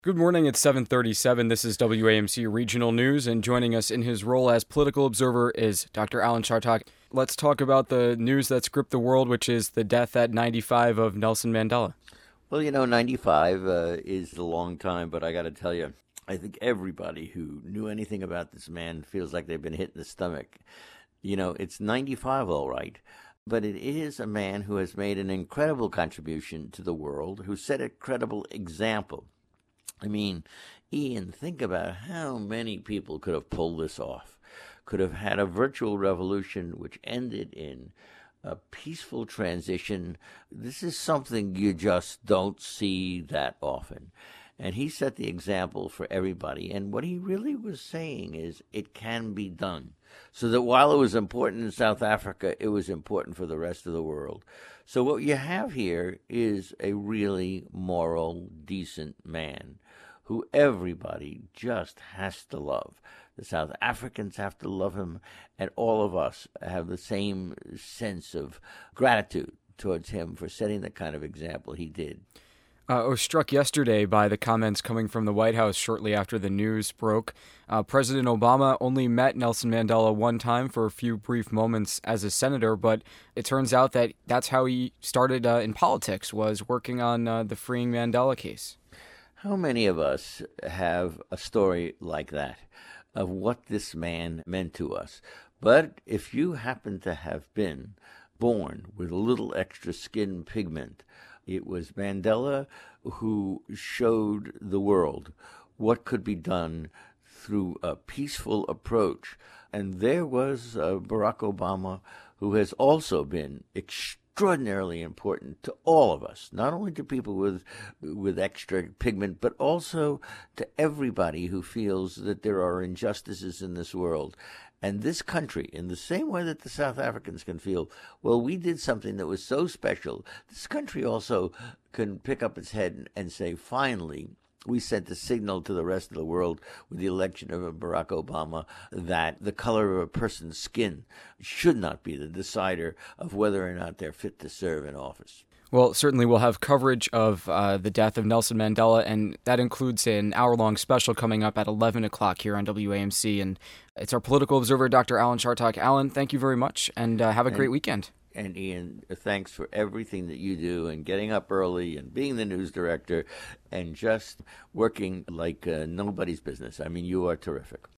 Good morning, it's 7:37. This is WAMC Regional News, and joining us in his role as political observer is Dr. Alan Chartock. Let's talk about the news that's gripped the world, which is the death at 95 of Nelson Mandela. Well, 95 is a long time, but I got to tell you, I think everybody who knew anything about this man feels like they've been hit in the stomach. It's 95, all right, but it is a man who has made an incredible contribution to the world, who set a credible example. I mean, Ian, think about how many people could have pulled this off, could have had a virtual revolution which ended in a peaceful transition. This is something you just don't see that often. And he set the example for everybody. And what he really was saying is it can be done. So that while it was important in South Africa, it was important for the rest of the world. So what you have here is a really moral, decent man who everybody just has to love. The South Africans have to love him, and all of us have the same sense of gratitude towards him for setting the kind of example he did. I was struck yesterday by the comments coming from the White House shortly after the news broke. President Obama only met Nelson Mandela one time for a few brief moments as a senator, but it turns out that that's how he started in politics, was working on the Freeing Mandela case. How many of us have a story like that of what this man meant to us? But if you happen to have been born with a little extra skin pigment, it was Mandela who showed the world what could be done through a peaceful approach. And there was Barack Obama, who has also been extraordinarily important to all of us, not only to people with extra pigment, but also to everybody who feels that there are injustices in this world. And this country, in the same way that the South Africans can feel, well, we did something that was so special, this country also can pick up its head and say, finally, we sent a signal to the rest of the world with the election of Barack Obama that the color of a person's skin should not be the decider of whether or not they're fit to serve in office. Well, certainly we'll have coverage of the death of Nelson Mandela, and that includes an hour-long special coming up at 11 o'clock here on WAMC. And it's our political observer, Dr. Alan Chartock. Alan, thank you very much, and have a great weekend. And Ian, thanks for everything that you do and getting up early and being the news director and just working like nobody's business. I mean, you are terrific.